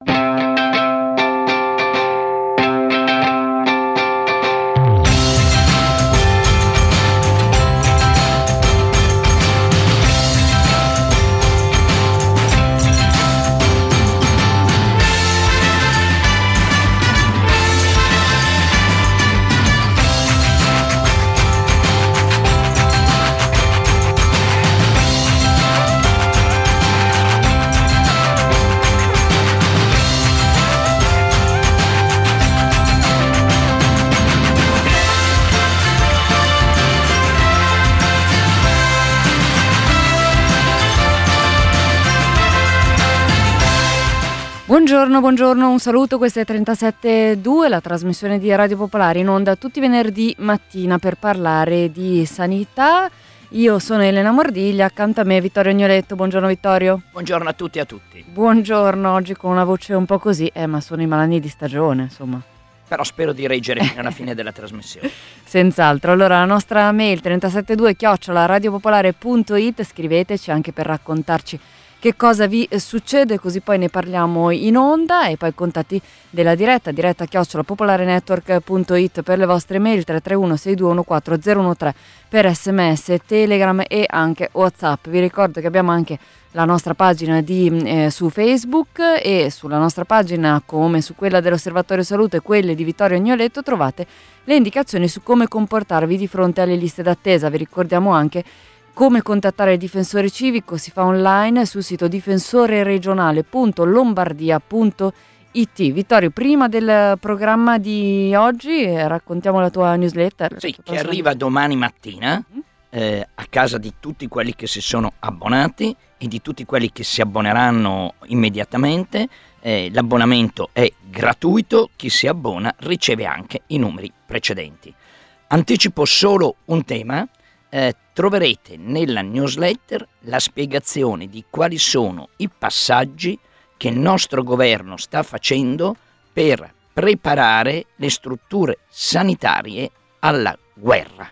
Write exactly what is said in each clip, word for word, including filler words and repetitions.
Buongiorno, buongiorno, un saluto, questa è trentasette due, la trasmissione di Radio Popolare in onda tutti i venerdì mattina per parlare di sanità. Io sono Elena Mordiglia, accanto a me Vittorio Agnoletto. Buongiorno Vittorio. Buongiorno a tutti e a tutti. Buongiorno, oggi con una voce un po' così, eh ma sono i malanni di stagione, insomma. Però spero di reggere fino alla fine della trasmissione. Senz'altro. Allora la nostra mail trentasette due chiocciola radiopopolare punto it, scriveteci anche per raccontarci che cosa vi succede, così poi ne parliamo in onda, e poi contatti della diretta, diretta chiocciola popolarenetwork punto it per le vostre mail, tre tre uno sei due uno quattro zero uno tre per sms, telegram e anche WhatsApp. Vi ricordo che abbiamo anche la nostra pagina di, eh, su Facebook, e sulla nostra pagina, come su quella dell'Osservatorio Salute e quelle di Vittorio Agnoletto, trovate le indicazioni su come comportarvi di fronte alle liste d'attesa. Vi ricordiamo anche come contattare il difensore civico, si fa online sul sito difensoreregionale punto lombardia punto it. Vittorio, prima del programma di oggi eh, raccontiamo la tua newsletter. Sì, che arriva domani mattina eh, a casa di tutti quelli che si sono abbonati e di tutti quelli che si abboneranno immediatamente. Eh, l'abbonamento è gratuito, chi si abbona riceve anche i numeri precedenti. Anticipo solo un tema. Eh, troverete nella newsletter la spiegazione di quali sono i passaggi che il nostro governo sta facendo per preparare le strutture sanitarie alla guerra,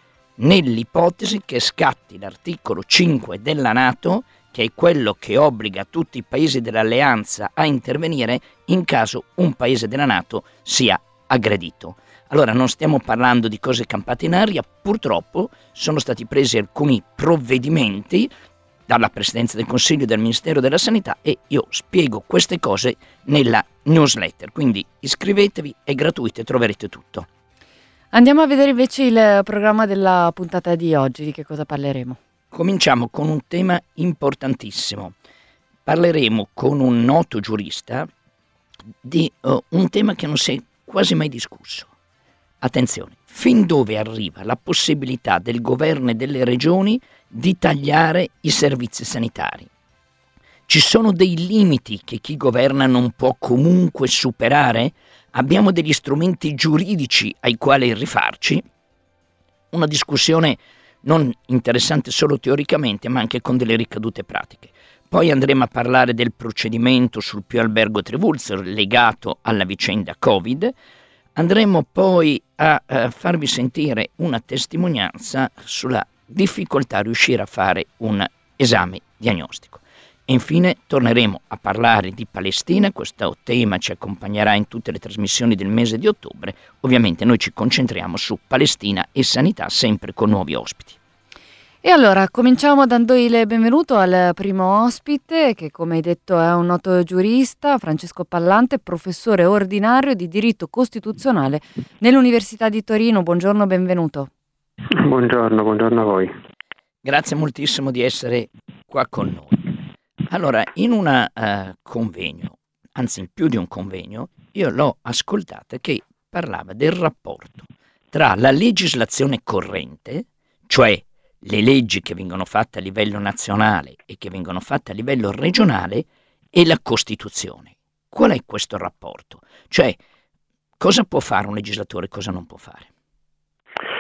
nell'ipotesi che scatti l'articolo cinque della NATO, che è quello che obbliga tutti i paesi dell'alleanza a intervenire in caso un paese della NATO sia aggredito. Allora, non stiamo parlando di cose campate in aria, purtroppo sono stati presi alcuni provvedimenti dalla Presidenza del Consiglio e dal Ministero della Sanità, e io spiego queste cose nella newsletter, quindi iscrivetevi, è gratuito e troverete tutto. Andiamo a vedere invece il programma della puntata di oggi. Di che cosa parleremo? Cominciamo con un tema importantissimo. Parleremo con un noto giurista di uh, un tema che non si è quasi mai discusso. Attenzione, fin dove arriva la possibilità del governo e delle regioni di tagliare i servizi sanitari? Ci sono dei limiti che chi governa non può comunque superare? Abbiamo degli strumenti giuridici ai quali rifarci? Una discussione non interessante solo teoricamente, ma anche con delle ricadute pratiche. Poi andremo a parlare del procedimento sul Pio Albergo Trivulzio legato alla vicenda Covid. Andremo poi a, a farvi sentire una testimonianza sulla difficoltà a riuscire a fare un esame diagnostico. E infine torneremo a parlare di Palestina. Questo tema ci accompagnerà in tutte le trasmissioni del mese di ottobre. Ovviamente noi ci concentriamo su Palestina e sanità, sempre con nuovi ospiti. E allora cominciamo dando il benvenuto al primo ospite, che come hai detto è un noto giurista, Francesco Pallante, professore ordinario di diritto costituzionale nell'Università di Torino. Buongiorno, benvenuto. Buongiorno, buongiorno a voi. Grazie moltissimo di essere qua con noi. Allora, in un uh, convegno, anzi in più di un convegno, io l'ho ascoltata che parlava del rapporto tra la legislazione corrente, cioè le leggi che vengono fatte a livello nazionale e che vengono fatte a livello regionale, e la Costituzione. Qual è questo rapporto? Cioè, cosa può fare un legislatore e cosa non può fare?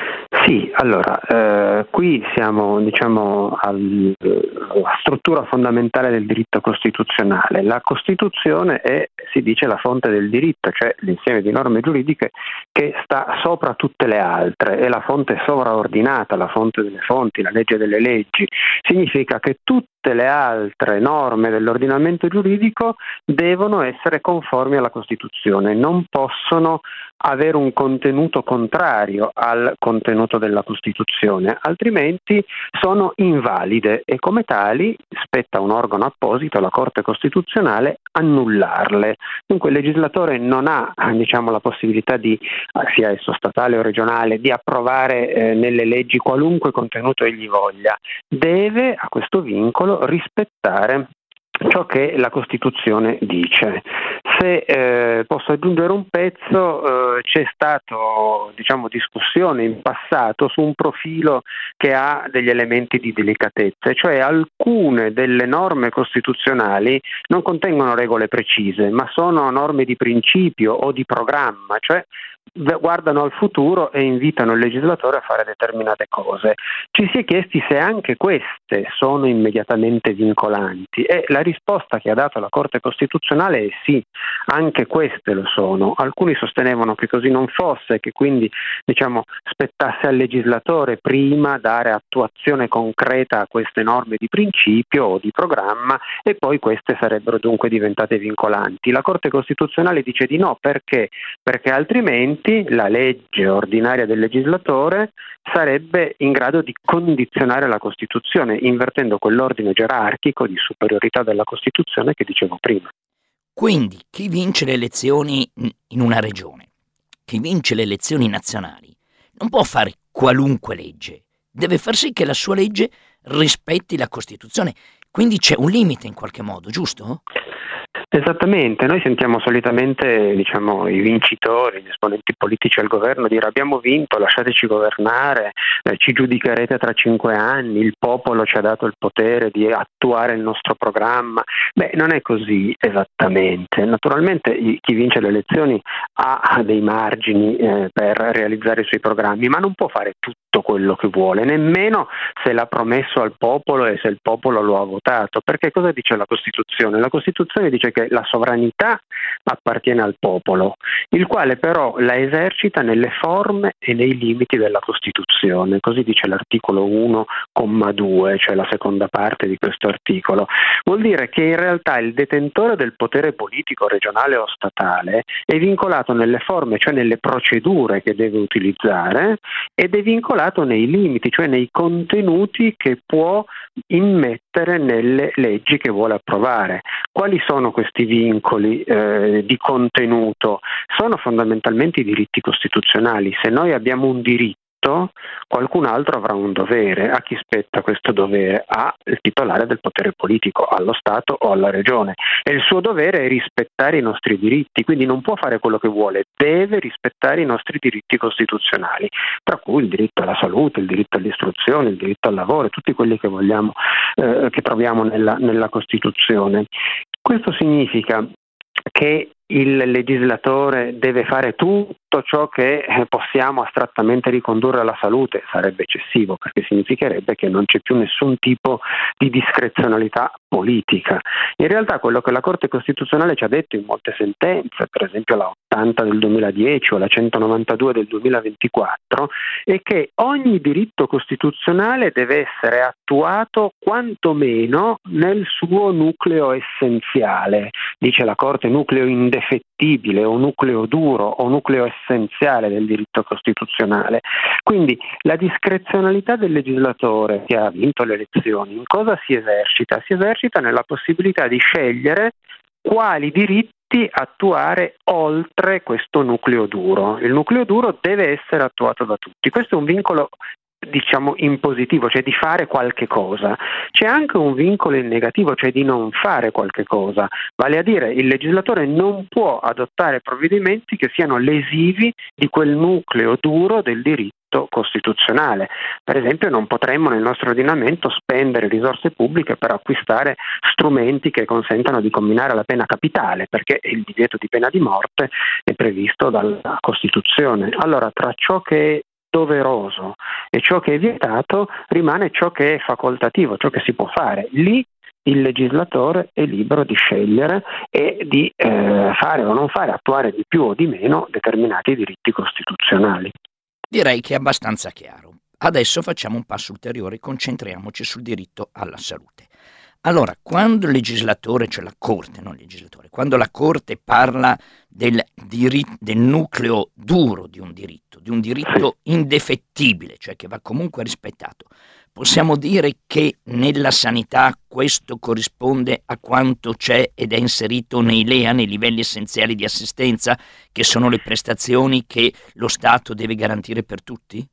Sì, allora, eh, qui siamo diciamo al- alla struttura fondamentale del diritto costituzionale. La Costituzione è, si dice, la fonte del diritto, cioè l'insieme di norme giuridiche che sta sopra tutte le altre, è la fonte sovraordinata, la fonte delle fonti, la legge delle leggi. Significa che tutte le altre norme dell'ordinamento giuridico devono essere conformi alla Costituzione, non possono avere un contenuto contrario al contenuto della Costituzione, altrimenti sono invalide e come tali spetta a un organo apposito, la Corte Costituzionale, annullarle. Dunque il legislatore non ha, diciamo, la possibilità di, sia esso statale o regionale, di approvare eh, nelle leggi qualunque contenuto egli voglia, deve a questo vincolo rispettare ciò che la Costituzione dice. Se eh, posso aggiungere un pezzo, eh, c'è stato diciamo discussione in passato su un profilo che ha degli elementi di delicatezza, cioè alcune delle norme costituzionali non contengono regole precise, ma sono norme di principio o di programma, cioè guardano al futuro e invitano il legislatore a fare determinate cose. Ci si è chiesti se anche queste sono immediatamente vincolanti e la risposta che ha dato la Corte Costituzionale è sì, anche queste lo sono. Alcuni sostenevano che così non fosse, che quindi diciamo spettasse al legislatore prima dare attuazione concreta a queste norme di principio o di programma e poi queste sarebbero dunque diventate vincolanti. La Corte Costituzionale dice di no, perché? Perché altrimenti la legge ordinaria del legislatore sarebbe in grado di condizionare la Costituzione, invertendo quell'ordine gerarchico di superiorità della Costituzione che dicevo prima. Quindi chi vince le elezioni in una regione, chi vince le elezioni nazionali, non può fare qualunque legge, deve far sì che la sua legge rispetti la Costituzione, quindi c'è un limite in qualche modo, giusto? Esattamente, noi sentiamo solitamente diciamo, i vincitori, gli esponenti politici al governo dire abbiamo vinto, lasciateci governare, eh, ci giudicherete tra cinque anni, il popolo ci ha dato il potere di attuare il nostro programma. Beh, non è così esattamente. Naturalmente chi vince le elezioni ha dei margini eh, per realizzare i suoi programmi, ma non può fare tutto quello che vuole, nemmeno se l'ha promesso al popolo e se il popolo lo ha votato. Perché cosa dice la Costituzione? La Costituzione dice che la sovranità appartiene al popolo, il quale però la esercita nelle forme e nei limiti della Costituzione. Così dice l'articolo uno, comma due, cioè la seconda parte di questo articolo. Vuol dire che in realtà il detentore del potere politico regionale o statale è vincolato nelle forme, cioè nelle procedure che deve utilizzare, ed è vincolato nei limiti, cioè nei contenuti che può immettere nelle leggi che vuole approvare. Quali sono questi vincoli eh, di contenuto? Sono fondamentalmente i diritti costituzionali. Se noi abbiamo un diritto, qualcun altro avrà un dovere. A chi spetta questo dovere? Al titolare del potere politico, allo Stato o alla Regione. E il suo dovere è rispettare i nostri diritti, quindi non può fare quello che vuole, deve rispettare i nostri diritti costituzionali, tra cui il diritto alla salute, il diritto all'istruzione, il diritto al lavoro, tutti quelli che vogliamo, eh, che troviamo nella, nella Costituzione. Questo significa che il legislatore deve fare tutto ciò che possiamo astrattamente ricondurre alla salute, sarebbe eccessivo, perché significherebbe che non c'è più nessun tipo di discrezionalità politica. In realtà quello che la Corte Costituzionale ci ha detto in molte sentenze, per esempio la ottanta del duemiladieci o la centonovantadue del duemilaventiquattro, è che ogni diritto costituzionale deve essere attuato quantomeno nel suo nucleo essenziale. Dice la Corte, nucleo indefettibile o nucleo duro o nucleo essenziale del diritto costituzionale. Quindi la discrezionalità del legislatore che ha vinto le elezioni in cosa si esercita? Si esercita nella possibilità di scegliere quali diritti attuare oltre questo nucleo duro. Il nucleo duro deve essere attuato da tutti. Questo è un vincolo diciamo in positivo, cioè di fare qualche cosa. C'è anche un vincolo in negativo, cioè di non fare qualche cosa, vale a dire il legislatore non può adottare provvedimenti che siano lesivi di quel nucleo duro del diritto costituzionale. Per esempio non potremmo nel nostro ordinamento spendere risorse pubbliche per acquistare strumenti che consentano di comminare la pena capitale, perché il divieto di pena di morte è previsto dalla Costituzione. Allora, tra ciò che doveroso e ciò che è vietato rimane ciò che è facoltativo, ciò che si può fare. Lì il legislatore è libero di scegliere e di eh, fare o non fare, attuare di più o di meno determinati diritti costituzionali. Direi che è abbastanza chiaro. Adesso facciamo un passo ulteriore, concentriamoci sul diritto alla salute. Allora, quando il legislatore, cioè la Corte, non il legislatore, quando la Corte parla del, diritto, del nucleo duro di un diritto, di un diritto indefettibile, cioè che va comunque rispettato, possiamo dire che nella sanità questo corrisponde a quanto c'è ed è inserito nei L E A, nei livelli essenziali di assistenza, che sono le prestazioni che lo Stato deve garantire per tutti?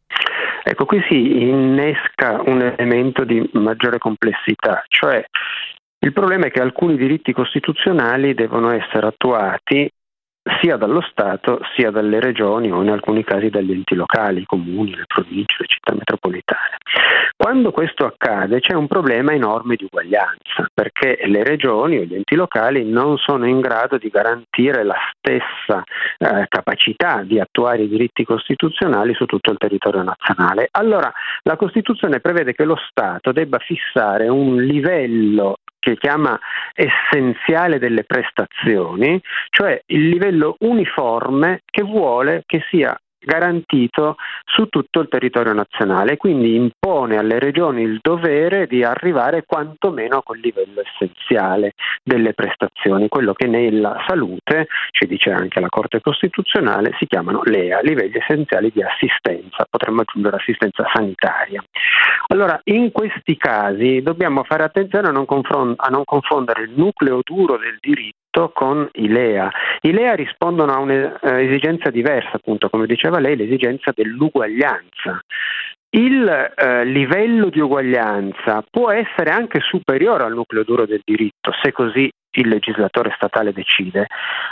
Ecco, qui si innesca un elemento di maggiore complessità, cioè il problema è che alcuni diritti costituzionali devono essere attuati sia dallo Stato sia dalle regioni o in alcuni casi dagli enti locali, i comuni, le province, le città metropolitane. Quando questo accade c'è un problema enorme di uguaglianza, perché le regioni o gli enti locali non sono in grado di garantire la stessa eh, capacità di attuare i diritti costituzionali su tutto il territorio nazionale. Allora la Costituzione prevede che lo Stato debba fissare un livello che chiama essenziale delle prestazioni, cioè il livello uniforme che vuole che sia garantito su tutto il territorio nazionale, quindi impone alle regioni il dovere di arrivare quantomeno a quel livello essenziale delle prestazioni, quello che nella salute, ci dice anche la Corte Costituzionale, si chiamano L E A, livelli essenziali di assistenza, potremmo aggiungere assistenza sanitaria. Allora, in questi casi dobbiamo fare attenzione a non, confron- a non confondere il nucleo duro del diritto con i L E A. I L E A rispondono a un'esigenza diversa, appunto, come diceva lei, l'esigenza dell'uguaglianza. Il eh, livello di uguaglianza può essere anche superiore al nucleo duro del diritto, se così il legislatore statale decide,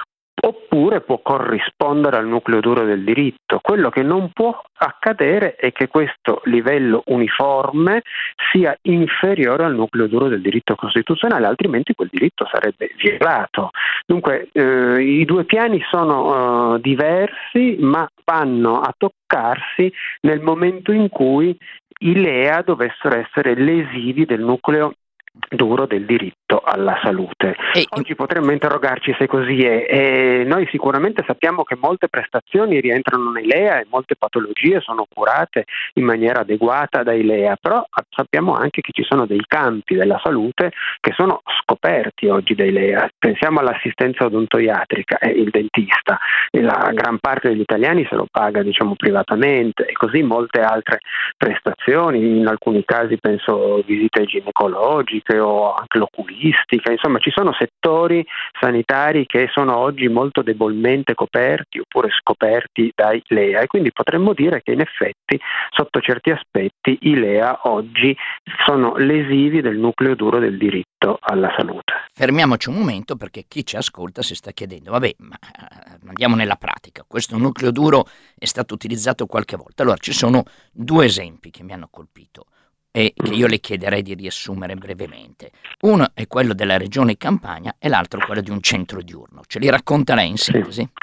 oppure può corrispondere al nucleo duro del diritto. Quello che non può accadere è che questo livello uniforme sia inferiore al nucleo duro del diritto costituzionale, altrimenti quel diritto sarebbe violato. Dunque eh, i due piani sono eh, diversi, ma vanno a toccarsi nel momento in cui i L E A dovessero essere lesivi del nucleo duro del diritto alla salute. E oggi potremmo interrogarci se così è, e noi sicuramente sappiamo che molte prestazioni rientrano nei L E A e molte patologie sono curate in maniera adeguata dai L E A, però sappiamo anche che ci sono dei campi della salute che sono scoperti oggi dai L E A. Pensiamo all'assistenza odontoiatrica, eh, il dentista, e la gran parte degli italiani se lo paga, diciamo, privatamente, e così molte altre prestazioni, in alcuni casi penso visite ginecologiche o anche l'oculistica, insomma ci sono settori sanitari che sono oggi molto debolmente coperti oppure scoperti dai L E A, e quindi potremmo dire che in effetti sotto certi aspetti i L E A oggi sono lesivi del nucleo duro del diritto alla salute. Fermiamoci un momento, perché chi ci ascolta si sta chiedendo, vabbè, ma andiamo nella pratica, questo nucleo duro è stato utilizzato qualche volta. Allora ci sono due esempi che mi hanno colpito e che io le chiederei di riassumere brevemente. Uno è quello della regione Campania e l'altro quello di un centro diurno. Ce li racconta lei in sintesi? Sì.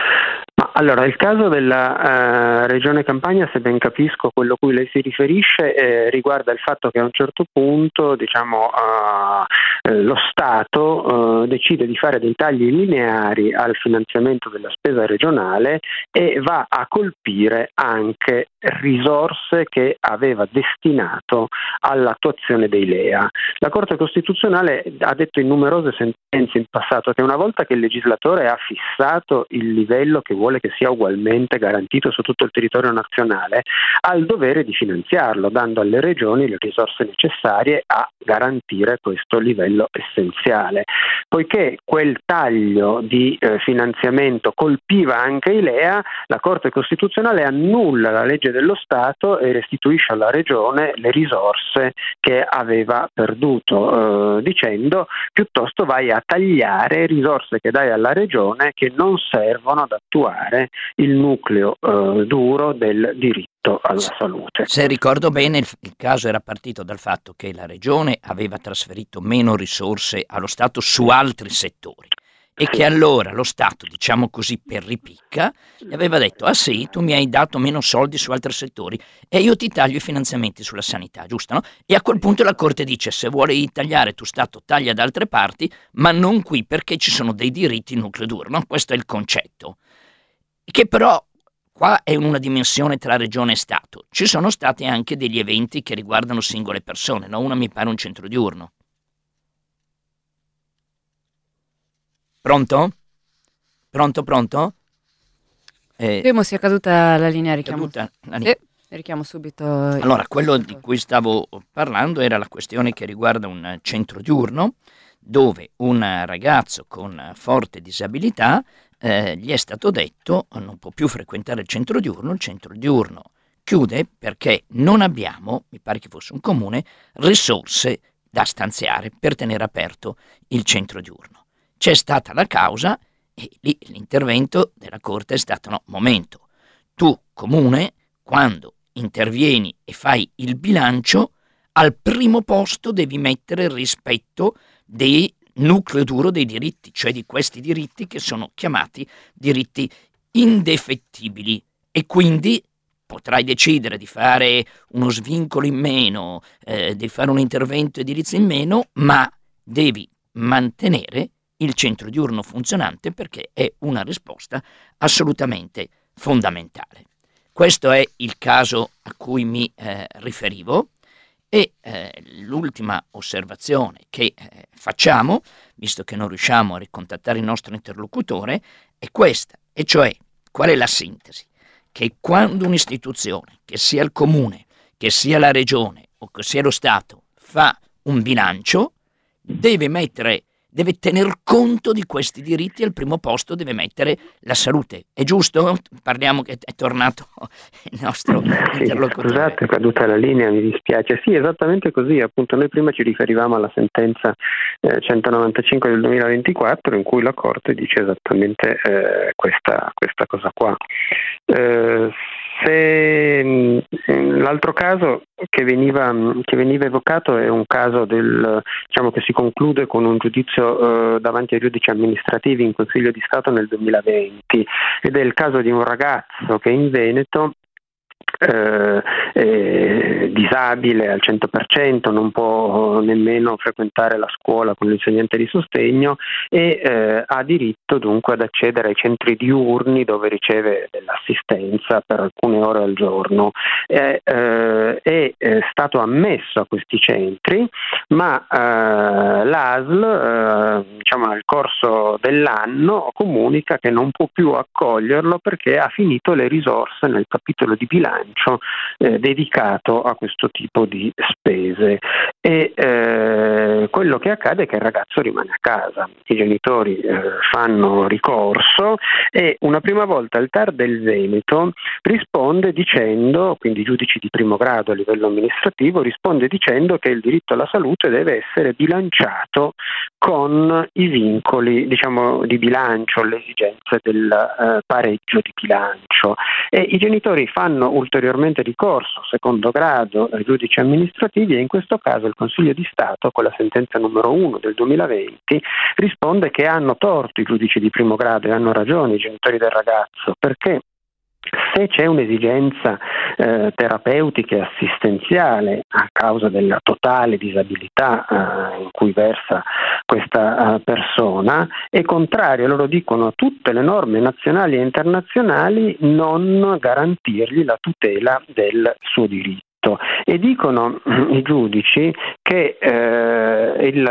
Ma allora, il caso della uh, regione Campania, se ben capisco quello a cui lei si riferisce, eh, riguarda il fatto che a un certo punto, diciamo, uh, eh, lo Stato uh, decide di fare dei tagli lineari al finanziamento della spesa regionale e va a colpire anche risorse che aveva destinato all'attuazione dei L E A. La Corte Costituzionale ha detto in numerose sentenze in passato che una volta che il legislatore ha fissato il livello che vuole che sia ugualmente garantito su tutto il territorio nazionale, ha il dovere di finanziarlo, dando alle regioni le risorse necessarie a garantire questo livello essenziale. Poiché quel taglio di eh, finanziamento colpiva anche i L E A, la Corte Costituzionale annulla la legge dello Stato e restituisce alla regione le risorse che aveva perduto, eh, dicendo piuttosto vai a tagliare risorse che dai alla regione che non servono ad attuare il nucleo eh, duro del diritto alla salute. Se ricordo bene, il, il caso era partito dal fatto che la regione aveva trasferito meno risorse allo Stato su altri settori e che allora lo Stato, diciamo così per ripicca, gli aveva detto: ah sì, tu mi hai dato meno soldi su altri settori e io ti taglio i finanziamenti sulla sanità, giusto, no? E a quel punto la Corte dice: se vuoi tagliare tu Stato taglia da altre parti, ma non qui, perché ci sono dei diritti nucleo duro, no? Questo è il concetto, che però qua è una dimensione tra regione e Stato. Ci sono stati anche degli eventi che riguardano singole persone, no? Una mi pare un centro diurno. Pronto? Pronto, pronto? Eh, Temo sia caduta la linea, richiamo. caduta la linea. Sì, richiamo subito. Allora, quello di cui stavo parlando era la questione che riguarda un centro diurno dove un ragazzo con forte disabilità eh, gli è stato detto non può più frequentare il centro diurno, il centro diurno chiude perché non abbiamo, mi pare che fosse un comune, risorse da stanziare per tenere aperto il centro diurno. C'è stata la causa e lì l'intervento della Corte è stato: no, momento, tu comune quando intervieni e fai il bilancio al primo posto devi mettere il rispetto dei nucleo duro dei diritti, cioè di questi diritti che sono chiamati diritti indefettibili, e quindi potrai decidere di fare uno svincolo in meno, eh, di fare un intervento edilizio in meno, ma devi mantenere il centro diurno funzionante perché è una risposta assolutamente fondamentale. Questo è il caso a cui mi eh, riferivo e eh, l'ultima osservazione che eh, facciamo, visto che non riusciamo a ricontattare il nostro interlocutore, è questa, e cioè qual è la sintesi? Che quando un'istituzione, che sia il comune, che sia la regione o che sia lo Stato, fa un bilancio, deve mettere deve tener conto di questi diritti e al primo posto deve mettere la salute. È giusto? Parliamo che è tornato il nostro sì, interlocutore. Scusate, è caduta la linea, mi dispiace. Sì, esattamente così. Appunto, noi prima ci riferivamo alla sentenza eh, centonovantacinque del duemilaventiquattro in cui la Corte dice esattamente eh, questa, questa cosa qua. Eh, se mh, l'altro caso che veniva, che veniva evocato è un caso del, diciamo, che si conclude con un giudizio eh, davanti ai giudici amministrativi in Consiglio di Stato nel duemilaventi, ed è il caso di un ragazzo che in Veneto Eh, eh, disabile al cento per cento, non può nemmeno frequentare la scuola con l'insegnante di sostegno e eh, ha diritto dunque ad accedere ai centri diurni dove riceve dell'assistenza per alcune ore al giorno. Eh, eh, è, è stato ammesso a questi centri, ma eh, l'A S L eh, diciamo nel corso dell'anno comunica che non può più accoglierlo perché ha finito le risorse nel capitolo di bilancio eh, dedicato a questo tipo di spese, e eh, quello che accade è che il ragazzo rimane a casa, i genitori eh, fanno ricorso e una prima volta il T A R del Veneto risponde dicendo, quindi i giudici di primo grado a livello amministrativo risponde dicendo che il diritto alla salute deve essere bilanciato con i vincoli, diciamo, di bilancio, le esigenze del eh, pareggio di bilancio, e i genitori fanno ulteriormente ricorso secondo grado ai giudici amministrativi e in questo caso il Consiglio di Stato con la sentenza numero uno del duemilaventi risponde che hanno torto i giudici di primo grado e hanno ragione i genitori del ragazzo, perché se c'è un'esigenza eh, terapeutica e assistenziale a causa della totale disabilità eh, in cui versa questa eh, persona, è contrario, loro dicono, a tutte le norme nazionali e internazionali non garantirgli la tutela del suo diritto. E dicono i giudici che eh, il,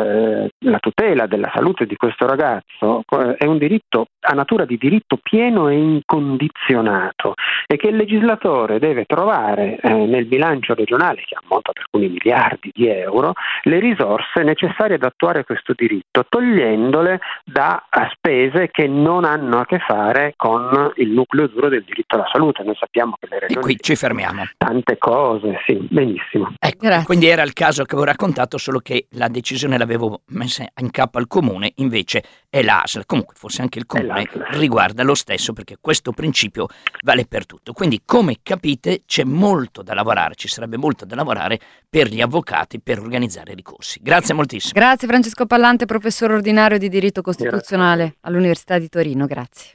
la tutela della salute di questo ragazzo è un diritto a natura di diritto pieno e incondizionato e che il legislatore deve trovare eh, nel bilancio regionale, che ammonta per alcuni miliardi di euro, le risorse necessarie ad attuare questo diritto, togliendole da spese che non hanno a che fare con il nucleo duro del diritto alla salute. Noi sappiamo che le regioni, e qui ci fermiamo. tante cose cose, sì, benissimo. Ecco, Grazie. quindi era il caso che avevo raccontato, solo che la decisione l'avevo messa in capo al comune, invece è l'A S L. Comunque forse anche il comune l'A S L. riguarda lo stesso, perché questo principio vale per tutto. Quindi, come capite, c'è molto da lavorare, ci sarebbe molto da lavorare per gli avvocati per organizzare i ricorsi. Grazie moltissimo. Grazie Francesco Pallante, professore ordinario di diritto costituzionale all'Università di Torino. Grazie.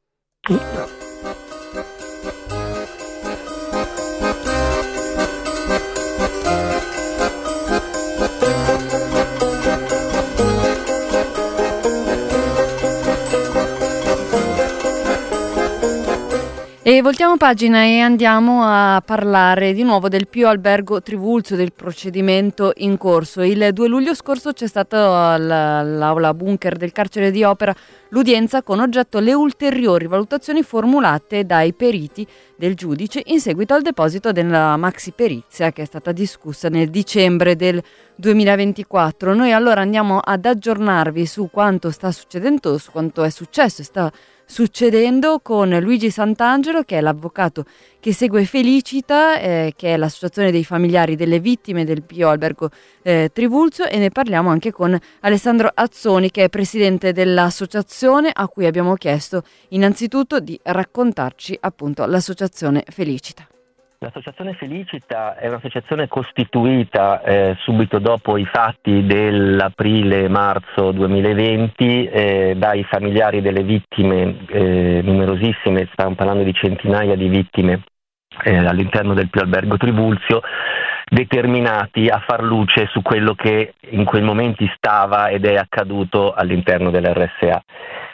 E voltiamo pagina e andiamo a parlare di nuovo del Pio Albergo Trivulzio, del procedimento in corso. Il due luglio scorso c'è stata all'aula bunker del carcere di Opera l'udienza con oggetto le ulteriori valutazioni formulate dai periti del giudice in seguito al deposito della maxi perizia che è stata discussa nel dicembre del duemilaventiquattro. Noi allora andiamo ad aggiornarvi su quanto sta succedendo, su quanto è successo e sta succedendo con Luigi Santangelo, che è l'avvocato che segue Felicita, eh, che è l'associazione dei familiari delle vittime del Pio Albergo eh, Trivulzio, e ne parliamo anche con Alessandro Azzoni, che è presidente dell'associazione, a cui abbiamo chiesto innanzitutto di raccontarci appunto l'associazione Felicita. L'associazione Felicita è un'associazione costituita eh, subito dopo i fatti dell'aprile-marzo duemilaventi eh, dai familiari delle vittime, eh, numerosissime, stiamo parlando di centinaia di vittime eh, all'interno del Pio Albergo Trivulzio, determinati a far luce su quello che in quei momenti stava ed è accaduto all'interno dell'R S A.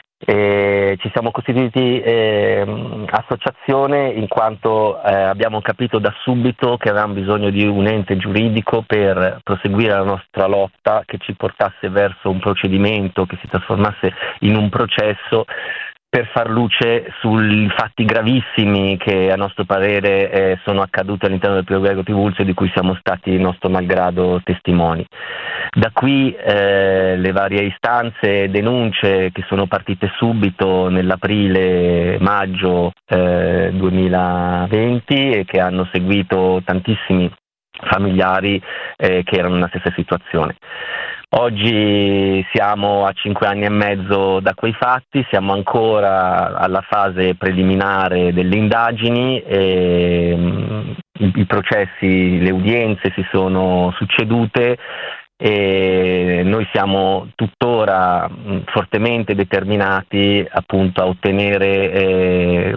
E ci siamo costituiti eh, associazione in quanto eh, abbiamo capito da subito che avevamo bisogno di un ente giuridico per proseguire la nostra lotta, che ci portasse verso un procedimento che si trasformasse in un processo, per far luce sui fatti gravissimi che a nostro parere eh, sono accaduti all'interno del Pio Albergo Trivulzio, di cui siamo stati nostro malgrado testimoni. Da qui eh, le varie istanze e denunce che sono partite subito nell'aprile-maggio eh, duemilaventi e che hanno seguito tantissimi familiari eh, che erano nella stessa situazione. Oggi siamo a cinque anni e mezzo da quei fatti, siamo ancora alla fase preliminare delle indagini e mh, i, i processi, le udienze si sono succedute e noi siamo tuttora mh, fortemente determinati appunto a ottenere eh,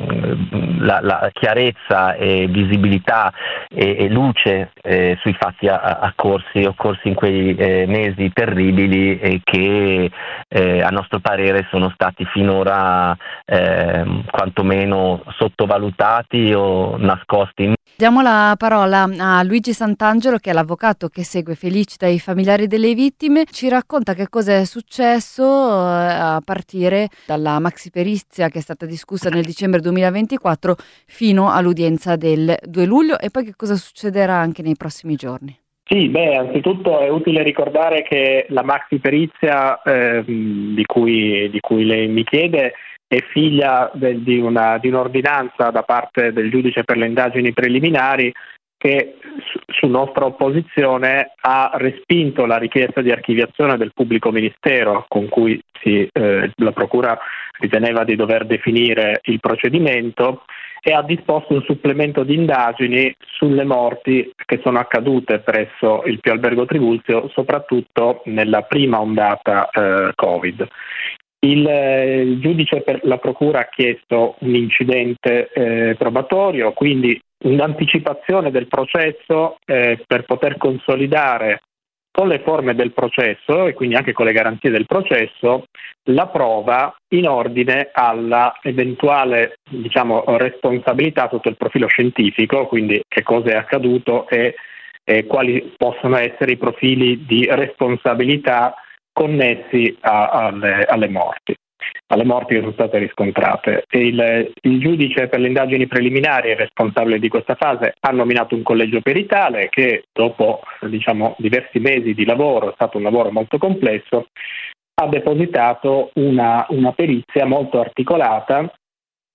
mh, la, la chiarezza e visibilità e, e luce eh, sui fatti accorsi, occorsi in quei eh, mesi terribili e che eh, a nostro parere sono stati finora eh, quantomeno sottovalutati o nascosti. Diamo la parola a Luigi Santangelo, che è l'avvocato che segue Felicita e i familiari delle vittime. Ci racconta che cosa è successo eh, a partire dalla maxi perizia che è stata discussa nel dicembre duemilaventiquattro fino all'udienza del due luglio e poi che cosa succederà anche nei prossimi giorni. Sì, beh, anzitutto è utile ricordare che la maxi perizia eh, di cui, di cui lei mi chiede è figlia de, di, una, di un'ordinanza da parte del giudice per le indagini preliminari che su, su nostra opposizione ha respinto la richiesta di archiviazione del pubblico ministero con cui si, eh, la procura riteneva di dover definire il procedimento e ha disposto un supplemento di indagini sulle morti che sono accadute presso il Pio Albergo Trivulzio, soprattutto nella prima ondata eh, Covid. Il, il giudice per la procura ha chiesto un incidente eh, probatorio, quindi un'anticipazione del processo eh, per poter consolidare con le forme del processo e quindi anche con le garanzie del processo la prova in ordine alla eventuale, diciamo, responsabilità sotto il profilo scientifico, quindi che cosa è accaduto e, e quali possono essere i profili di responsabilità connessi a, alle, alle morti, alle morti che sono state riscontrate. Il, il giudice per le indagini preliminari e responsabile di questa fase ha nominato un collegio peritale che dopo diciamo diversi mesi di lavoro, è stato un lavoro molto complesso, ha depositato una, una perizia molto articolata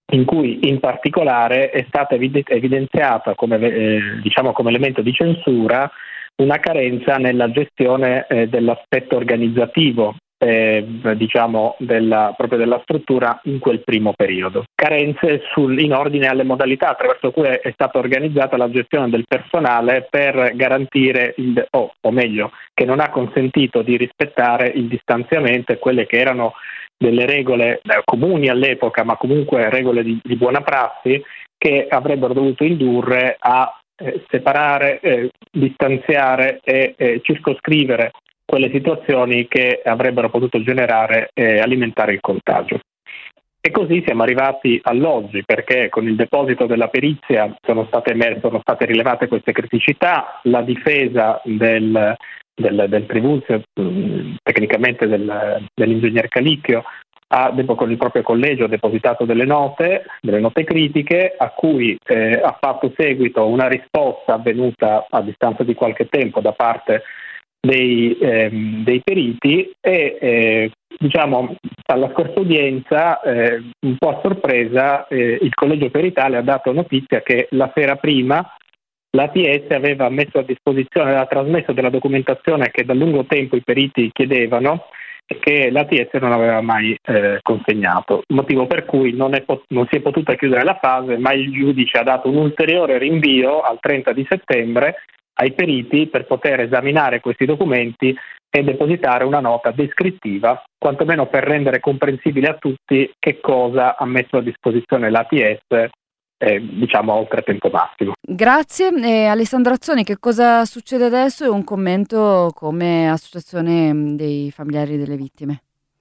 in cui in particolare è stata evidenziata come, eh, diciamo, come elemento di censura una carenza nella gestione eh, dell'aspetto organizzativo eh, diciamo della, proprio della struttura in quel primo periodo. Carenze sul, in ordine alle modalità attraverso cui è stata organizzata la gestione del personale per garantire, il, oh, o meglio, che non ha consentito di rispettare il distanziamento e quelle che erano delle regole eh, comuni all'epoca, ma comunque regole di, di buona prassi che avrebbero dovuto indurre a eh, separare, eh, distanziare e eh, circoscrivere quelle situazioni che avrebbero potuto generare e eh, alimentare il contagio. E così siamo arrivati all'oggi, perché con il deposito della perizia sono state emerse, sono state rilevate queste criticità, la difesa del del, del Trivulzio, tecnicamente del, dell'ingegner Calicchio, ha con il proprio collegio depositato delle note, delle note critiche a cui eh, ha fatto seguito una risposta avvenuta a distanza di qualche tempo da parte dei, ehm, dei periti e eh, diciamo alla scorsa udienza eh, un po' a sorpresa eh, il collegio peritale ha dato notizia che la sera prima l'A T S aveva messo a disposizione, aveva trasmesso della documentazione che da lungo tempo i periti chiedevano e che l'A T S non aveva mai eh, consegnato, motivo per cui non, è pot- non si è potuta chiudere la fase, ma il giudice ha dato un ulteriore rinvio al trenta di settembre ai periti per poter esaminare questi documenti e depositare una nota descrittiva, quantomeno per rendere comprensibile a tutti che cosa ha messo a disposizione l'A T S Eh, diciamo oltre tempo massimo. Grazie. E Alessandro Azzoni, che cosa succede adesso e un commento come associazione dei familiari delle vittime?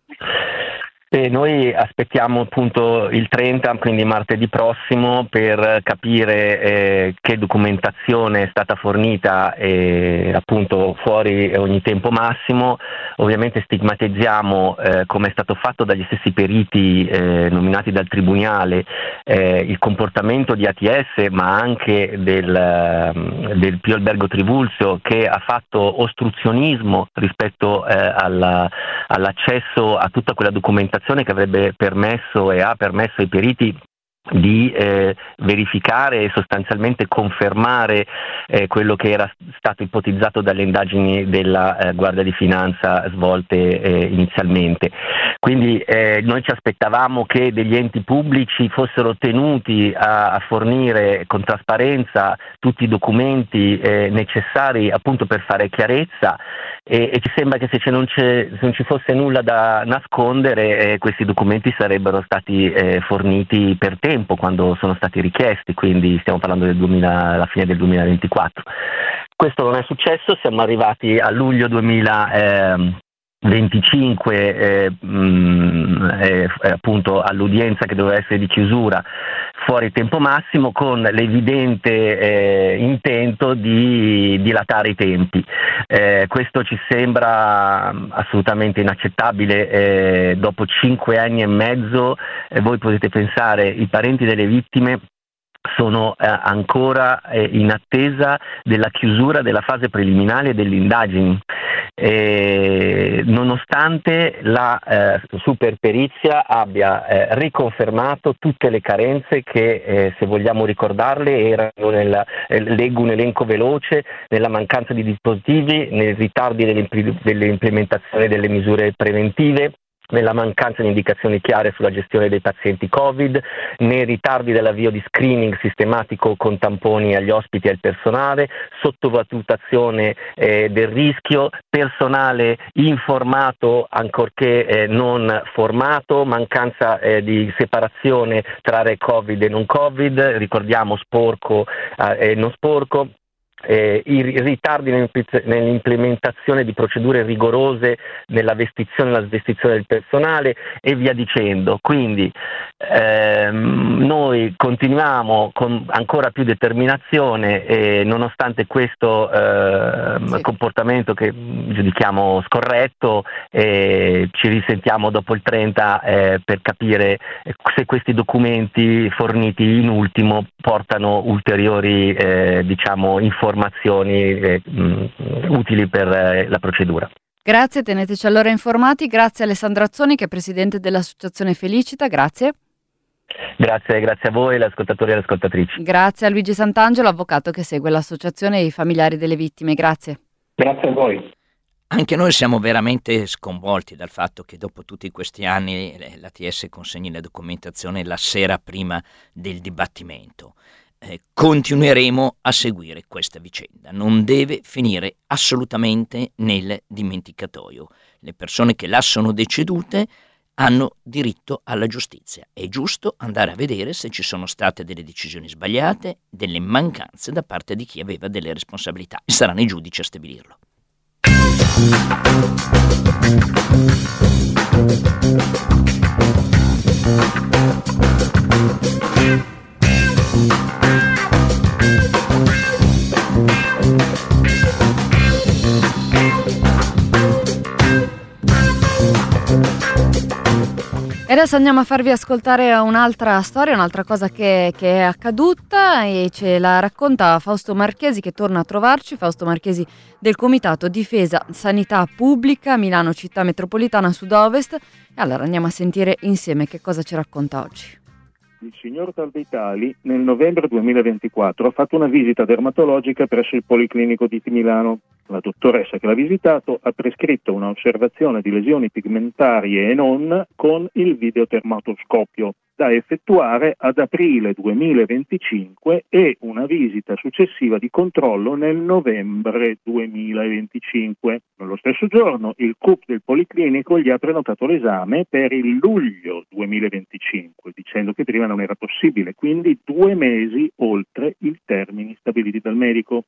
E noi aspettiamo appunto il trenta, quindi martedì prossimo, per capire eh, che documentazione è stata fornita eh, appunto fuori ogni tempo massimo. Ovviamente stigmatizziamo, eh, come è stato fatto dagli stessi periti eh, nominati dal Tribunale, eh, il comportamento di A T S, ma anche del, del Pio Albergo Trivulzio, che ha fatto ostruzionismo rispetto eh, alla, all'accesso a tutta quella documentazione che avrebbe permesso e ha permesso ai periti di eh, verificare e sostanzialmente confermare eh, quello che era stato ipotizzato dalle indagini della eh, Guardia di Finanza svolte eh, inizialmente. Quindi eh, noi ci aspettavamo che degli enti pubblici fossero tenuti a, a fornire con trasparenza tutti i documenti eh, necessari appunto per fare chiarezza e, e ci sembra che se, c'è non, c'è, se non ci fosse nulla da nascondere eh, questi documenti sarebbero stati eh, forniti per tempo quando sono stati richiesti, quindi stiamo parlando del duemila, alla fine del duemilaventiquattro. Questo non è successo, siamo arrivati a luglio duemilaventicinque eh, mh, eh, appunto all'udienza che doveva essere di chiusura fuori tempo massimo, con l'evidente eh, intento di dilatare i tempi. Eh, questo ci sembra assolutamente inaccettabile. Eh, dopo cinque anni e mezzo, eh, voi potete pensare, i parenti delle vittime sono eh, ancora eh, in attesa della chiusura della fase preliminare delle indagini, eh, nonostante la eh, superperizia abbia eh, riconfermato tutte le carenze che, eh, se vogliamo ricordarle, erano nel, eh, leggo un elenco veloce, nella mancanza di dispositivi, nei ritardi dell'implementazione delle misure preventive, nella mancanza di indicazioni chiare sulla gestione dei pazienti Covid, nei ritardi dell'avvio di screening sistematico con tamponi agli ospiti e al personale, sottovalutazione eh, del rischio, personale informato ancorché eh, non formato, mancanza eh, di separazione tra aree Covid e non Covid, ricordiamo sporco eh, e non sporco. Eh, i ritardi nell'implementazione di procedure rigorose nella vestizione e la svestizione del personale e via dicendo. Quindi ehm, noi continuiamo con ancora più determinazione e nonostante questo eh, sì. comportamento che giudichiamo scorretto, eh, ci risentiamo dopo il trenta eh, per capire se questi documenti forniti in ultimo portano ulteriori eh, diciamo informazioni eh, mh, utili per eh, la procedura. Grazie, teneteci allora informati. Grazie a Alessandro Azzoni, che è presidente dell'associazione Felicita. Grazie. Grazie, grazie a voi, gli ascoltatori e le ascoltatrici. Grazie a Luigi Sant'Angelo, avvocato che segue l'associazione e i familiari delle vittime. Grazie. Grazie a voi. Anche noi siamo veramente sconvolti dal fatto che dopo tutti questi anni l'A T S consegni la documentazione la sera prima del dibattimento. Eh, continueremo a seguire questa vicenda, non deve finire assolutamente nel dimenticatoio. Le persone che là sono decedute hanno diritto alla giustizia. È giusto andare a vedere se ci sono state delle decisioni sbagliate, delle mancanze da parte di chi aveva delle responsabilità, e saranno i giudici a stabilirlo. E adesso andiamo a farvi ascoltare un'altra storia, un'altra cosa che, che è accaduta, e ce la racconta Fausto Marchesi, che torna a trovarci. Fausto Marchesi del Comitato Difesa Sanità Pubblica Milano Città Metropolitana Sud-Ovest. E allora andiamo a sentire insieme che cosa ci racconta oggi. Il signor Taldeitali nel novembre duemilaventiquattro ha fatto una visita dermatologica presso il Policlinico di Milano. La dottoressa che l'ha visitato ha prescritto una osservazione di lesioni pigmentarie e non con il videodermatoscopio da effettuare ad aprile duemilaventicinque e una visita successiva di controllo nel novembre duemilaventicinque. Nello stesso giorno il C U P del Policlinico gli ha prenotato l'esame per il luglio duemilaventicinque, dicendo che prima non era possibile, quindi due mesi oltre i termini stabiliti dal medico.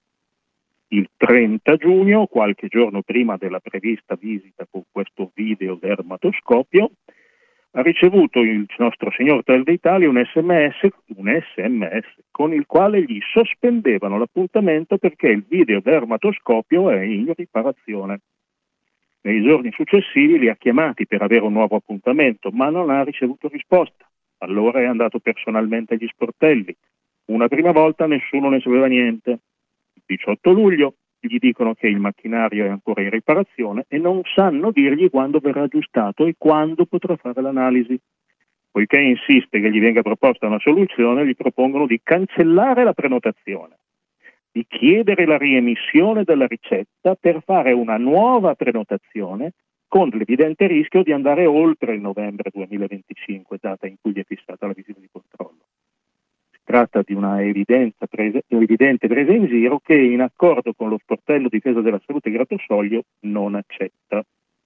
Il trenta giugno, qualche giorno prima della prevista visita con questo videodermatoscopio, ha ricevuto il nostro signor Taldeitali un sms, un sms con il quale gli sospendevano l'appuntamento perché il videodermatoscopio è in riparazione. Nei giorni successivi li ha chiamati per avere un nuovo appuntamento, ma non ha ricevuto risposta. Allora è andato personalmente agli sportelli. Una prima volta nessuno ne sapeva niente. Il diciotto luglio gli dicono che il macchinario è ancora in riparazione e non sanno dirgli quando verrà aggiustato e quando potrà fare l'analisi. Poiché insiste che gli venga proposta una soluzione, gli propongono di cancellare la prenotazione, di chiedere la riemissione della ricetta per fare una nuova prenotazione con l'evidente rischio di andare oltre il novembre duemilaventicinque, data in cui gli è fissata la visita di controllo. Si tratta di una evidenza presa, evidente presa in giro che, in accordo con lo sportello Difesa della Salute Grattosoglio, non accetta.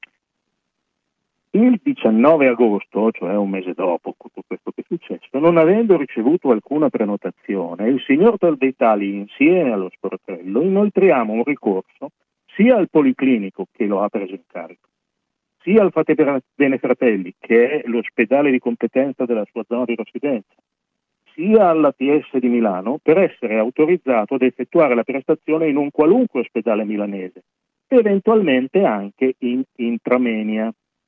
Il diciannove agosto, cioè un mese dopo tutto questo che è successo, non avendo ricevuto alcuna prenotazione, il signor Taldeitali, insieme allo sportello, inoltriamo un ricorso sia al Policlinico, che lo ha preso in carico, sia al Fatebenefratelli Fratelli, che è l'ospedale di competenza della sua zona di residenza, sia all'A T S di Milano, per essere autorizzato ad effettuare la prestazione in un qualunque ospedale milanese, eventualmente anche in intramenia.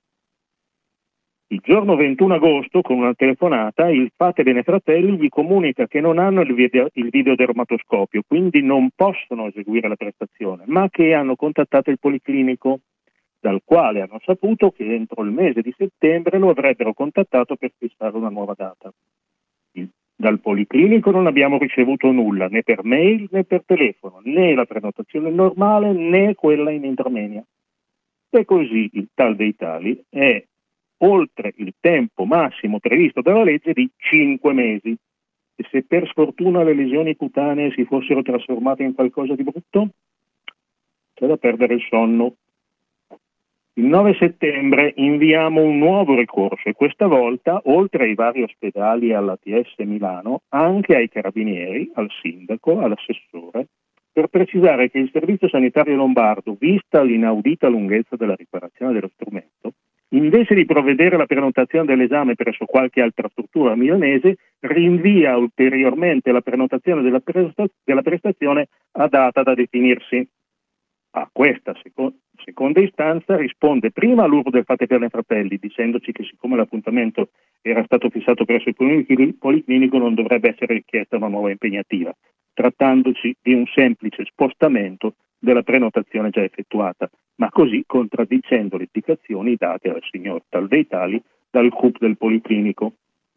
Il giorno ventuno agosto, con una telefonata, il Fatebenefratelli gli comunica che non hanno il, video, il videodermatoscopio, quindi non possono eseguire la prestazione, ma che hanno contattato il Policlinico, dal quale hanno saputo che entro il mese di settembre lo avrebbero contattato per fissare una nuova data. Il, dal Policlinico non abbiamo ricevuto nulla, né per mail né per telefono, né la prenotazione normale né quella in intramenia. E così il Taldeitali è oltre il tempo massimo previsto dalla legge di cinque mesi. E se per sfortuna le lesioni cutanee si fossero trasformate in qualcosa di brutto, c'è da perdere il sonno. Il nove settembre inviamo un nuovo ricorso e questa volta, oltre ai vari ospedali e all'A T S Milano, anche ai carabinieri, al sindaco, all'assessore, per precisare che il Servizio Sanitario Lombardo, vista l'inaudita lunghezza della riparazione dello strumento, invece di provvedere alla prenotazione dell'esame presso qualche altra struttura milanese, rinvia ulteriormente la prenotazione della, presta- della prestazione a data da definirsi. A questa seco- seconda istanza risponde prima l'U R del Fatebenefratelli, dicendoci che siccome l'appuntamento era stato fissato presso il Policlinico non dovrebbe essere richiesta una nuova impegnativa, trattandoci di un semplice spostamento della prenotazione già effettuata, ma così contraddicendo le indicazioni date al signor Taldeitali dal C U P del Policlinico.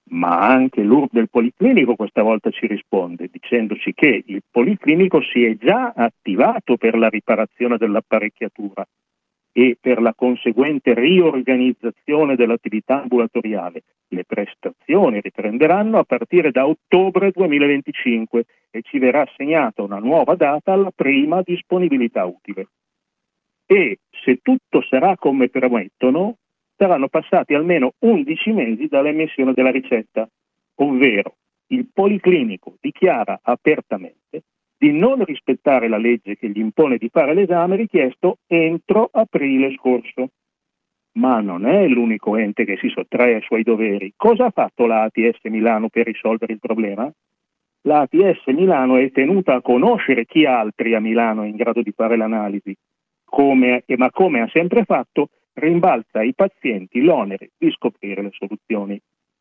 ma anche l'U R del Policlinico questa volta ci risponde dicendoci che il Policlinico si è già attivato per la riparazione dell'apparecchiatura e per la conseguente riorganizzazione dell'attività ambulatoriale. Le prestazioni riprenderanno a partire da ottobre duemilaventicinque e ci verrà assegnata una nuova data alla prima disponibilità utile. E se tutto sarà come promettono, saranno passati almeno undici mesi dall'emissione della ricetta, ovvero il Policlinico dichiara apertamente di non rispettare la legge che gli impone di fare l'esame richiesto entro aprile scorso. Ma non è l'unico ente che si sottrae ai suoi doveri. Cosa ha fatto la A T S Milano per risolvere il problema? La A T S Milano è tenuta a conoscere chi altri a Milano è in grado di fare l'analisi, come, ma come ha sempre fatto, rimbalza ai pazienti l'onere di scoprire le soluzioni.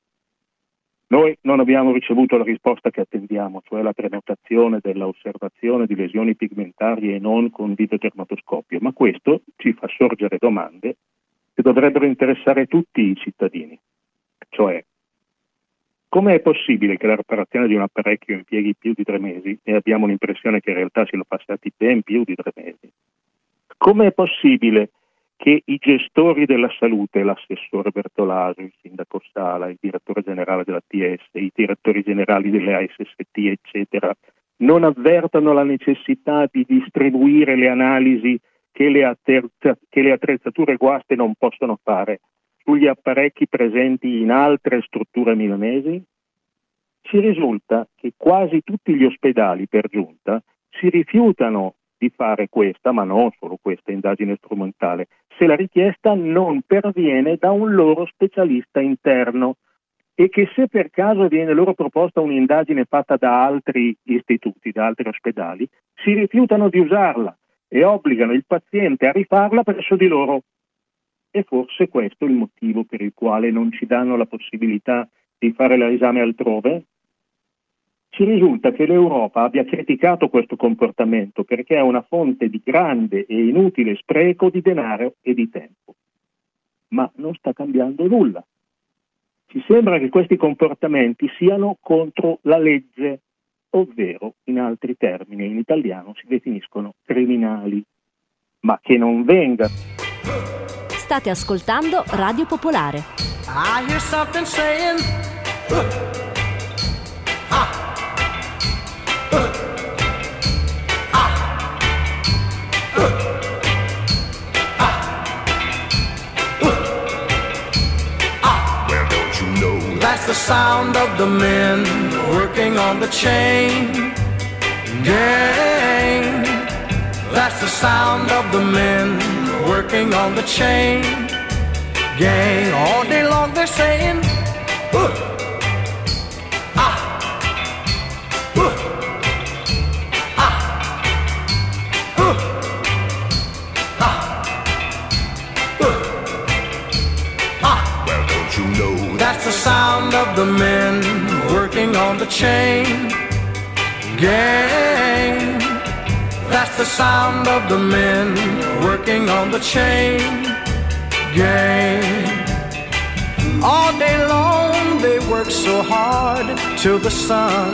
Noi non abbiamo ricevuto la risposta che attendiamo, cioè la prenotazione della osservazione di lesioni pigmentarie e non con videodermatoscopio, ma questo ci fa sorgere domande che dovrebbero interessare tutti i cittadini. Cioè, come è possibile che la riparazione di un apparecchio impieghi più di tre mesi e abbiamo l'impressione che in realtà siano passati ben più di tre mesi? Come è possibile che i gestori della salute, l'assessore Bertolaso, il sindaco Sala, il direttore generale della T S, i direttori generali delle A S S T, eccetera, non avvertano la necessità di distribuire le analisi che le, attrezza, che le attrezzature guaste non possono fare sugli apparecchi presenti in altre strutture milanesi? Ci risulta che quasi tutti gli ospedali, per giunta, si rifiutano di fare questa, ma non solo questa indagine strumentale, se la richiesta non perviene da un loro specialista interno e che se per caso viene loro proposta un'indagine fatta da altri istituti, da altri ospedali, si rifiutano di usarla e obbligano il paziente a rifarla presso di loro. E forse questo è il motivo per il quale non ci danno la possibilità di fare l'esame altrove? Ci risulta che l'Europa abbia criticato questo comportamento perché è una fonte di grande e inutile spreco di denaro e di tempo. Ma non sta cambiando nulla. Ci sembra che questi comportamenti siano contro la legge, ovvero, in altri termini, in italiano si definiscono criminali. Ma che non venga. State ascoltando Radio Popolare. I hear something saying, uh, ah. That's the sound of the men working on the chain gang. That's the sound of the men working on the chain gang. All day long they're saying, uh, ah, uh, ah, uh, ah, uh, ah. Well, don't you know that's the sound of the men working on the chain gang. That's the sound of the men working on the chain gang. All day long they work so hard till the sun.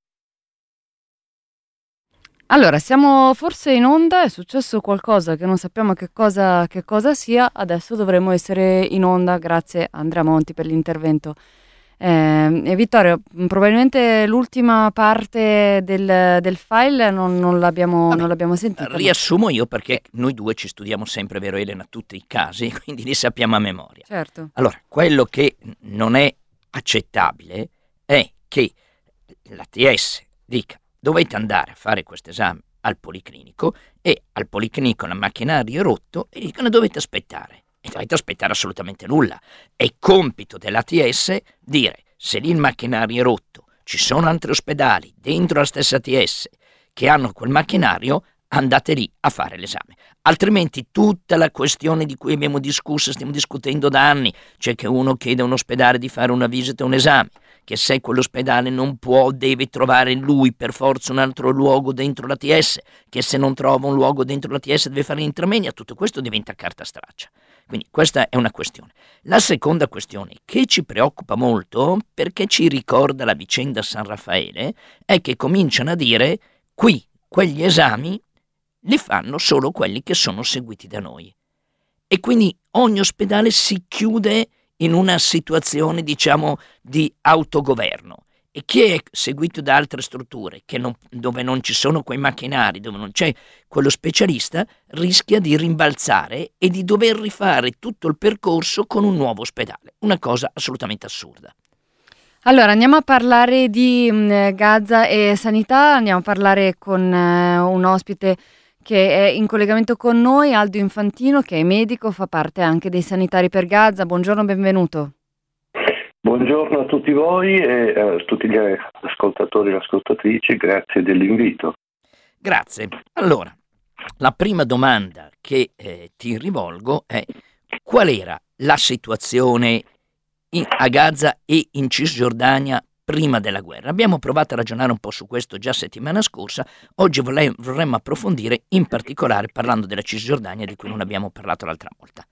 Allora, siamo forse in onda, è successo qualcosa che non sappiamo che cosa, che cosa sia, adesso dovremmo essere in onda, grazie a Andrea Monti per l'intervento. Eh, e Vittorio, probabilmente l'ultima parte del, del file non, non, l'abbiamo, Vabbè, non l'abbiamo sentita. Riassumo io perché noi due ci studiamo sempre, vero Elena, tutti i casi, quindi li sappiamo a memoria. Certo. Allora, quello che non è accettabile è che la T S dica dovete andare a fare questo esame al Policlinico e al Policlinico la macchinario è rotto e dicono dovete aspettare. E dovete aspettare assolutamente nulla. È compito dell'A T S dire se lì il macchinario è rotto, ci sono altri ospedali dentro la stessa A T S che hanno quel macchinario, andate lì a fare l'esame. Altrimenti tutta la questione di cui abbiamo discusso, stiamo discutendo da anni, cioè che uno chiede a un ospedale di fare una visita e un esame, che se quell'ospedale non può deve trovare lui per forza un altro luogo dentro l'A T S, che se non trova un luogo dentro l'A T S deve fare l'intermenia, tutto questo diventa carta straccia. Quindi questa è una questione. La seconda questione che ci preoccupa molto, perché ci ricorda la vicenda San Raffaele, è che cominciano a dire qui quegli esami li fanno solo quelli che sono seguiti da noi. E quindi ogni ospedale si chiude in una situazione, diciamo, di autogoverno. E chi è seguito da altre strutture, che non, dove non ci sono quei macchinari, dove non c'è quello specialista, rischia di rimbalzare e di dover rifare tutto il percorso con un nuovo ospedale. Una cosa assolutamente assurda. Allora, andiamo a parlare di mh, Gaza e sanità, andiamo a parlare con eh, un ospite che è in collegamento con noi, Aldo Infantino, che è medico, fa parte anche dei sanitari per Gaza. Buongiorno, benvenuto. Buongiorno a tutti voi e a tutti gli ascoltatori e ascoltatrici, grazie dell'invito. Grazie. Allora, la prima domanda che eh, ti rivolgo è: qual era la situazione in, a Gaza e in Cisgiordania prima della guerra? Abbiamo provato a ragionare un po' su questo già settimana scorsa, oggi vorrei, vorremmo approfondire in particolare parlando della Cisgiordania, di cui non abbiamo parlato l'altra volta.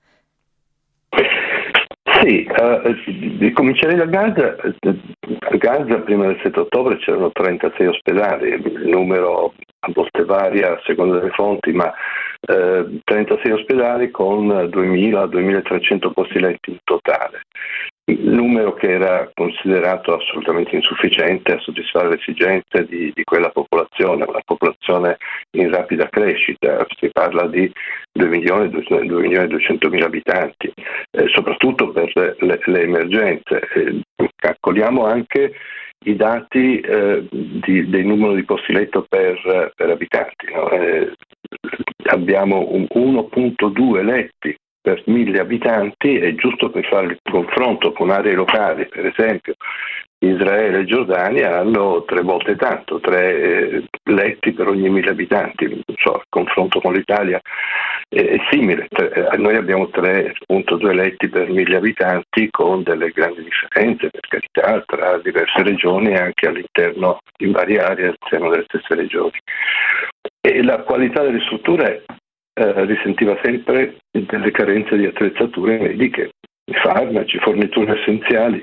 Sì, uh, comincerei da Gaza. A Gaza prima del sette ottobre c'erano trentasei ospedali, il numero a volte varia a seconda delle fonti, ma uh, trentasei ospedali con duemila duemilatrecento posti letti in totale. Numero che era considerato assolutamente insufficiente a soddisfare le esigenze di, di quella popolazione, una popolazione in rapida crescita, si parla di due milioni e duecentomila abitanti, eh, soprattutto per le, le emergenze. Eh, calcoliamo anche i dati eh, di, del numero di posti letto per, per abitanti. No? Eh, abbiamo un uno virgola due letti per mille abitanti, e giusto per fare il confronto con aree locali, per esempio Israele e Giordania hanno tre volte tanto, tre eh, letti per ogni mille abitanti. Non so, il confronto con l'Italia è, è simile. Tre, noi abbiamo tre virgola due letti per mille abitanti, con delle grandi differenze, per carità, tra diverse regioni e anche all'interno, in varie aree all'interno delle stesse regioni. E la qualità delle strutture Eh, risentiva sempre delle carenze di attrezzature mediche, farmaci, forniture essenziali.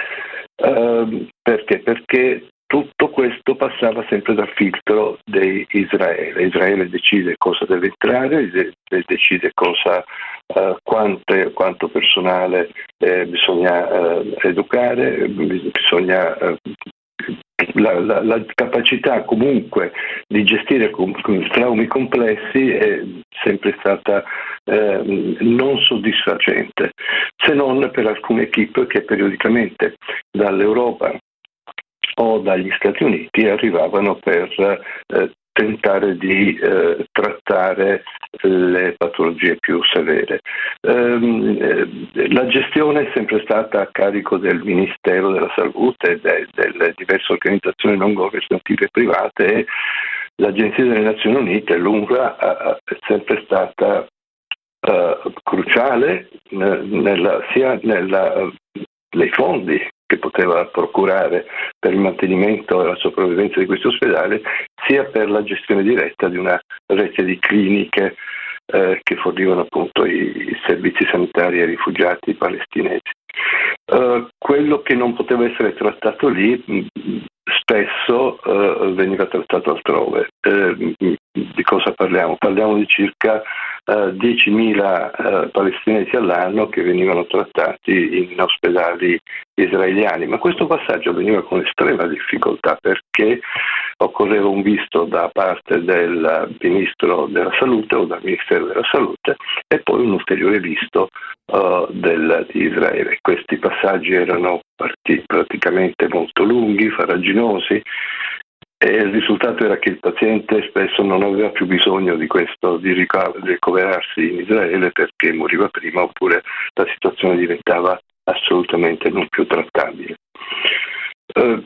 Eh, perché? Perché tutto questo passava sempre dal filtro di Israele. Israele decide cosa deve entrare, decide cosa, eh, quante, quanto personale eh, bisogna eh, educare, bisogna eh, La, la, la capacità comunque di gestire com- com- traumi complessi è sempre stata eh, non soddisfacente, se non per alcune equip che periodicamente dall'Europa o dagli Stati Uniti arrivavano per eh, tentare di eh, trattare le patologie più severe. Ehm, eh, la gestione è sempre stata a carico del Ministero della Salute e de- delle diverse organizzazioni non governative private, e l'Agenzia delle Nazioni Unite, l'UNRWA, è sempre stata uh, cruciale nella, sia nella, nei fondi che poteva procurare per il mantenimento e la sopravvivenza di questi ospedali, sia per la gestione diretta di una rete di cliniche eh, che fornivano appunto i, i servizi sanitari ai rifugiati palestinesi. Uh, quello che non poteva essere trattato lì mh, spesso uh, veniva trattato altrove. Uh, di cosa parliamo? Parliamo di circa uh, diecimila uh, palestinesi all'anno che venivano trattati in ospedali israeliani, ma questo passaggio avveniva con estrema difficoltà, perché occorreva un visto da parte del Ministro della Salute o dal Ministero della Salute e poi un ulteriore visto uh, del, di Israele. Questi passaggi erano partiti praticamente molto lunghi, farraginosi, e il risultato era che il paziente spesso non aveva più bisogno di questo, di ricoverarsi in Israele, perché moriva prima, oppure la situazione diventava assolutamente non più trattabile. Uh,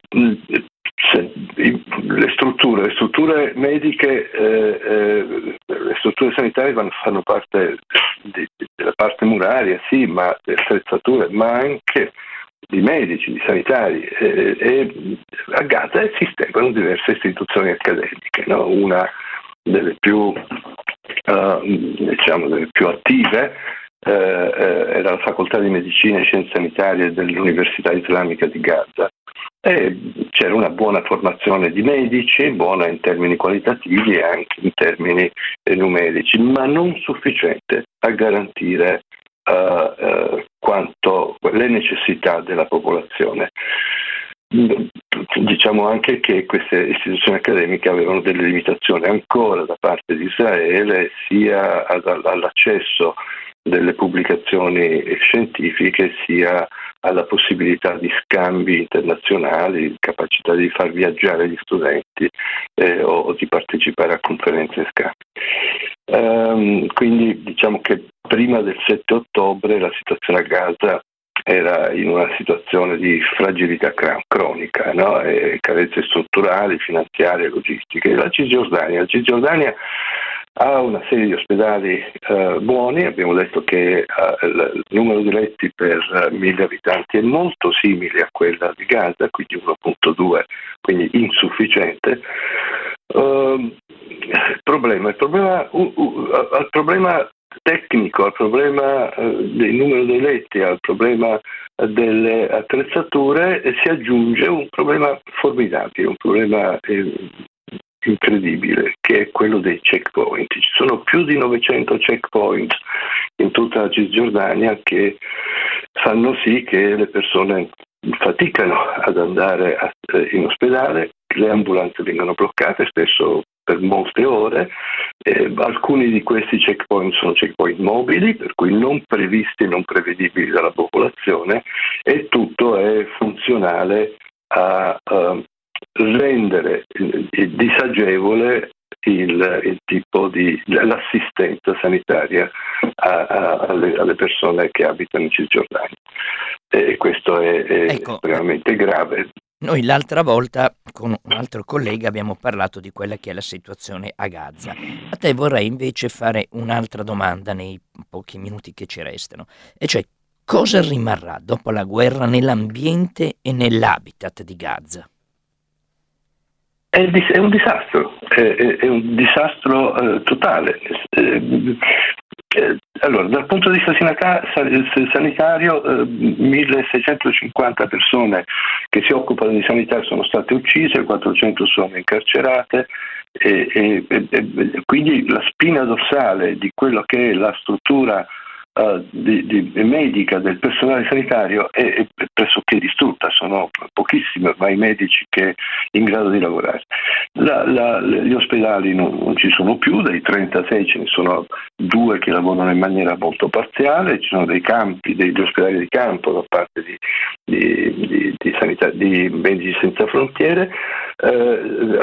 se, le strutture, le strutture mediche, eh, eh, le strutture sanitarie vanno, fanno parte di, della parte muraria, sì, ma le attrezzature, ma anche di medici, di sanitari, eh, e a Gaza esistevano diverse istituzioni accademiche, no? Una delle più, uh, diciamo, delle più attive eh, era la facoltà di medicina e scienze sanitarie dell'Università Islamica di Gaza, e c'era una buona formazione di medici, buona in termini qualitativi e anche in termini eh, numerici, ma non sufficiente a garantire uh, uh, quanto le necessità della popolazione. Diciamo anche che queste istituzioni accademiche avevano delle limitazioni ancora da parte di Israele, sia all'accesso delle pubblicazioni scientifiche, sia alla possibilità di scambi internazionali, capacità di far viaggiare gli studenti eh, o di partecipare a conferenze e scambi. Um, quindi diciamo che prima del sette ottobre la situazione a Gaza era in una situazione di fragilità cronica, no? E carenze strutturali, finanziarie, logistiche. La Cisgiordania, la Cisgiordania ha una serie di ospedali eh, buoni, abbiamo detto che eh, il numero di letti per eh, mille abitanti è molto simile a quella di Gaza, quindi uno virgola due, quindi insufficiente. Uh, il problema, il problema, uh, uh, al problema tecnico, al problema uh, del numero dei letti, al problema uh, delle attrezzature eh, si aggiunge un problema formidabile, un problema eh, incredibile, che è quello dei checkpoint. Ci sono più di novecento checkpoint in tutta la Cisgiordania che fanno sì che le persone faticano ad andare a, in ospedale, le ambulanze vengono bloccate spesso per molte ore, eh, alcuni di questi checkpoint sono checkpoint mobili, per cui non previsti, non prevedibili dalla popolazione, e tutto è funzionale a uh, rendere disagevole il, il tipo di l'assistenza sanitaria a, a, alle, alle persone che abitano in Cisgiordania, e questo è, è ecco, estremamente grave. Noi l'altra volta con un altro collega abbiamo parlato di quella che è la situazione a Gaza. A te vorrei invece fare un'altra domanda nei pochi minuti che ci restano, e cioè cosa rimarrà dopo la guerra nell'ambiente e nell'habitat di Gaza? È, è un disastro, è, è un disastro eh, totale. Eh, eh, allora, dal punto di vista sanitario, eh, milleseicentocinquanta persone che si occupano di sanità sono state uccise, quattrocento sono incarcerate, e, e, e, e quindi la spina dorsale di quello che è la struttura Uh, di, di medica del personale sanitario è, è pressoché distrutta, sono pochissimi ormai i medici che in grado di lavorare. La, la, gli ospedali non, non ci sono più, dei trentasei ce ne sono due che lavorano in maniera molto parziale, ci sono dei campi, degli ospedali di campo da parte di, di, di, di, sanità, di Medici Senza Frontiere. Uh,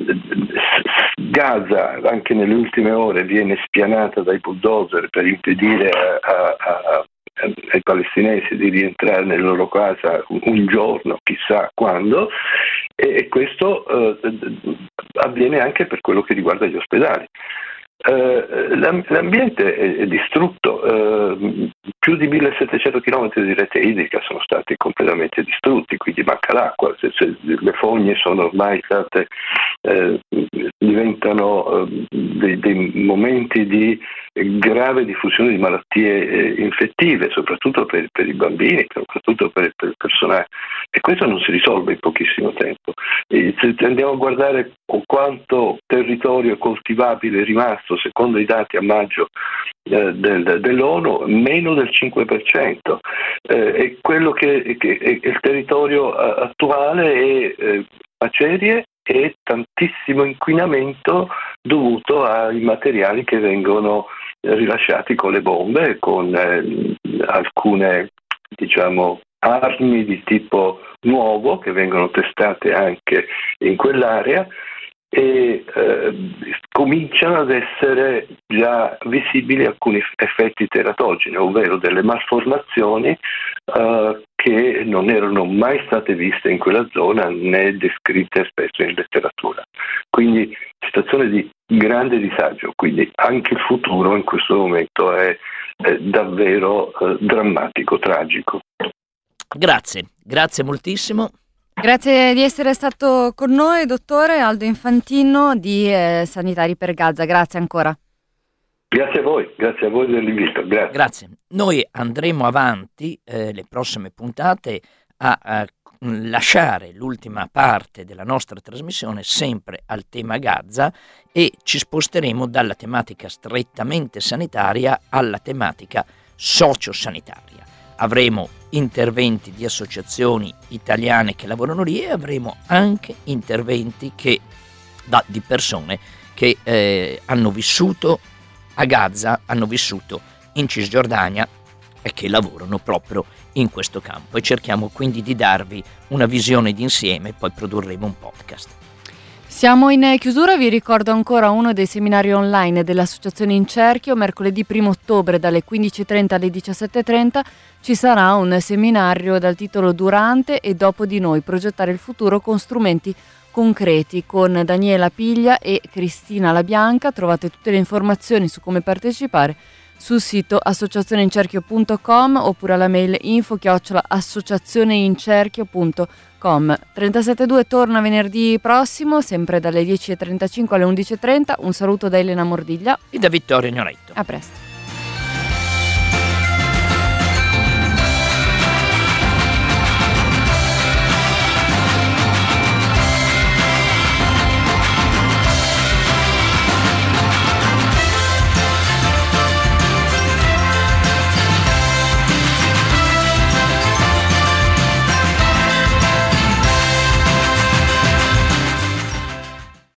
Gaza anche nelle ultime ore viene spianata dai bulldozer per impedire a, a, a, ai palestinesi di rientrare nella loro casa un giorno, chissà quando, e questo uh, avviene anche per quello che riguarda gli ospedali. Uh, l'ambiente è, è distrutto, uh, più di millesettecento chilometri di rete idrica sono stati completamente distrutti, quindi manca l'acqua, se, se le fogne sono ormai state, uh, diventano uh, dei, dei momenti di grave diffusione di malattie eh, infettive, soprattutto per, per i bambini, soprattutto per, per il personale, e questo non si risolve in pochissimo tempo. E se andiamo a guardare quanto territorio coltivabile è rimasto, secondo i dati a maggio eh, del, dell'ONU, meno del cinque per cento, eh, e quello che, che è il territorio attuale è eh, macerie e tantissimo inquinamento dovuto ai materiali che vengono rilasciati con le bombe, con eh, alcune, diciamo, armi di tipo nuovo che vengono testate anche in quell'area, e eh, cominciano ad essere già visibili alcuni effetti teratogeni, ovvero delle malformazioni eh, che non erano mai state viste in quella zona né descritte spesso in letteratura. Quindi situazione di grande disagio, quindi anche il futuro in questo momento è, è davvero eh, drammatico, tragico. Grazie, grazie moltissimo. Grazie di essere stato con noi, dottore Aldo Infantino di eh, Sanitari per Gaza. Grazie ancora. Grazie a voi, grazie a voi dell'invito. Grazie. Grazie. Noi andremo avanti eh, le prossime puntate a, a lasciare l'ultima parte della nostra trasmissione sempre al tema Gaza e ci sposteremo dalla tematica strettamente sanitaria alla tematica sociosanitaria. Avremo interventi di associazioni italiane che lavorano lì e avremo anche interventi che, da, di persone che eh, hanno vissuto a Gaza, hanno vissuto in Cisgiordania e che lavorano proprio in questo campo, e cerchiamo quindi di darvi una visione d'insieme, poi produrremo un podcast. Siamo in chiusura, vi ricordo ancora uno dei seminari online dell'Associazione In Cerchio. Mercoledì primo ottobre dalle quindici e trenta alle diciassette e trenta ci sarà un seminario dal titolo Durante e dopo di noi, progettare il futuro con strumenti concreti, con Daniela Piglia e Cristina La Bianca. Trovate tutte le informazioni su come partecipare sul sito associazioneincerchio punto com oppure alla mail info chiocciola associazioneincerchio punto com. trentasette due torna venerdì prossimo, sempre dalle dieci e trentacinque alle undici e trenta. Un saluto da Elena Mordiglia e da Vittorio Gnoretto. A presto.